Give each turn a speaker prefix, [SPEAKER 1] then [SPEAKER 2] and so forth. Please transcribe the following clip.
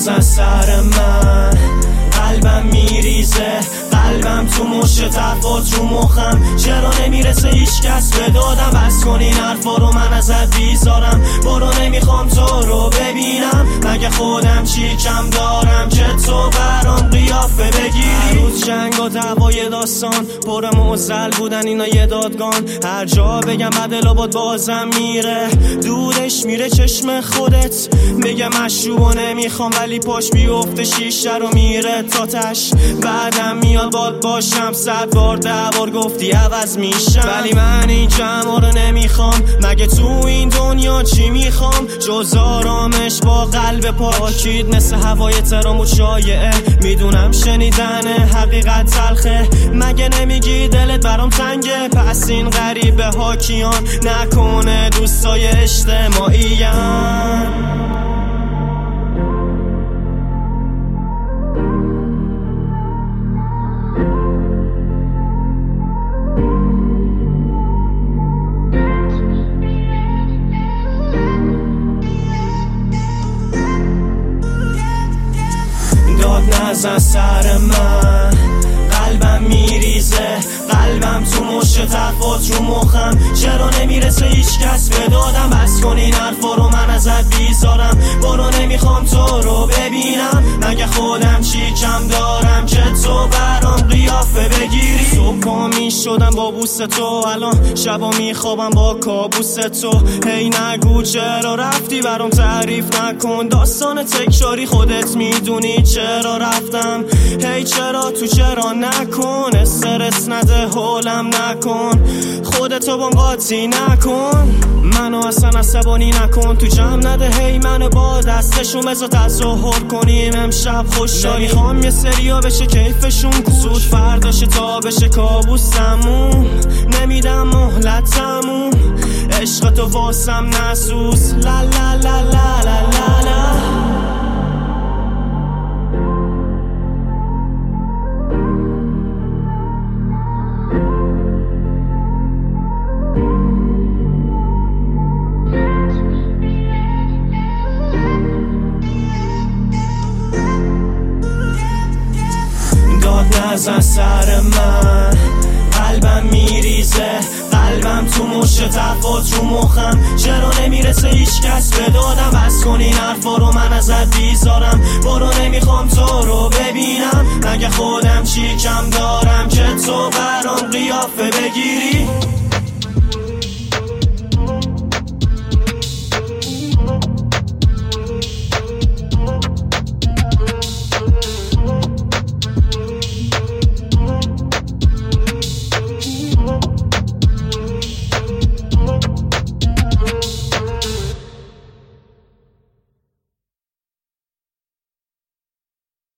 [SPEAKER 1] نزن سر من، قلبم میریزه، قلبم تو مشت طرفات رو مخم، چرا نمیرسه هیچ کس به دادم؟ بس کن این حرفا رو، من ازت بیزارم، برو نمیخوام تو رو ببینم، مگه خودم چی کم دارم که تو برام قیافه بگیری؟ هر روز جنگ و دعوای داستان، پر معضل بودن اینا یه دادگان، هر جا بگم بدل آباد بازم میره، دودش میره چشم خودت، بگم مشروبو نمیخوام ولی پاش بیفته شیشه رو میره تا تش، بعدم میاد باد باشم، 100 بار 10 بار گفتی عوض میشم، ولی من این جمع رو نمیخوام، مگه تو این دنیا چی میخوام جز آرامش با قلب پاکید، مثل هوای ترام و شایعه، میدونم شنیدن حقیقت تلخه، مگه نمیگی دلت برام تنگه؟ پس این غریبه ها کیان، نکنه دوستای اجتماعیان. نزن سر من، قلبم میریزه، قلبم تو مشت طرفات رو مخم، چرا نمیرسه هیچ کس به دادم؟ بس کن این حرفا رو، من ازت بیزارم، برو نمیخوام تو رو ببینم، مگه خودم چی کم دارم که تو برام قیافه بگیری؟ صبح میشدم با بوس تو، الان شبا میخوابم با کابوس تو، هی نگو چرا رفتی، برام تعریف نکن داستان تکراری، خودت میدونی چرا رفتم، هی چرا تو چرا نکن، استرس نده حولم نکن، خودتو بام قاطی نکن، منو اصلا عصبانی نکن، تو جمع نده هی منو با دستشون بذار تظاهر کنیم امشب خوشحالی، نمیخوام یه سریا بشه کیفشون کوش، زود فرداشه تا بشه کابوسمون، نمیدم مهلتمون، عشق تو واسم نسوز، لا لا لا لا لا لا لا. نزن سر من، قلبم میریزه، قلبم تو مشت طرفات رو مخم، چرا نمیرسه هیچ کس به دادم؟ بس کن این حرفا رو، من ازت بیزارم، برو نمیخوام تو رو ببینم، مگه خودم چی کم دارم که تو برام قیافه بگیری؟